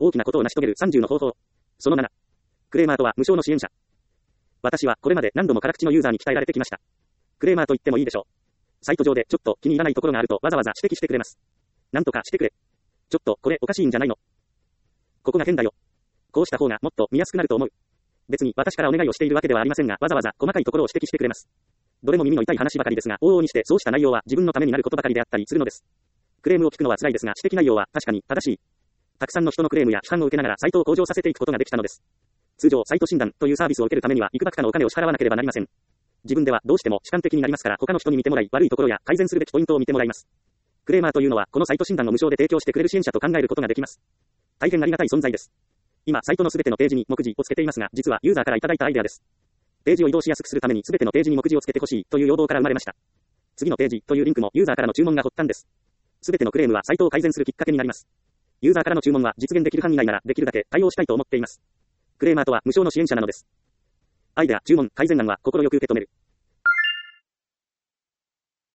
大きなことを成し遂げる30の方法。その7。クレーマーとは無償の支援者。私はこれまで何度も辛口のユーザーに鍛えられてきました。クレーマーと言ってもいいでしょう。サイト上でちょっと気に入らないところがあるとわざわざ指摘してくれます。なんとかしてくれ。ちょっとこれおかしいんじゃないの。ここが変だよ。こうした方がもっと見やすくなると思う。別に私からお願いをしているわけではありませんが、わざわざ細かいところを指摘してくれます。どれも耳の痛い話ばかりですが、往々にしてそうした内容は自分のためになることばかりであったりするのです。クレームを聞くのは辛いですが、指摘内容は確かに正しい。たくさんの人のクレームや批判を受けながらサイトを向上させていくことができたのです。通常、サイト診断というサービスを受けるためにはいくばくかのお金を支払わなければなりません。自分ではどうしても主観的になりますから、他の人に見てもらい、悪いところや改善するべきポイントを見てもらいます。クレーマーというのは、このサイト診断を無償で提供してくれる支援者と考えることができます。大変ありがたい存在です。今、サイトのすべてのページに目次をつけていますが、実はユーザーからいただいたアイデアです。ページを移動しやすくするためにすべてのページに目次をつけてほしいという要望から生まれました。次のページというリンクもユーザーからの注文が発端です。すべてのクレームはサイトを改善するきっかけになります。ユーザーからの注文は実現できる範囲内ならできるだけ対応したいと思っています。クレーマーとは無償の支援者なのです。アイデア、注文、改善案は心よく受け止める。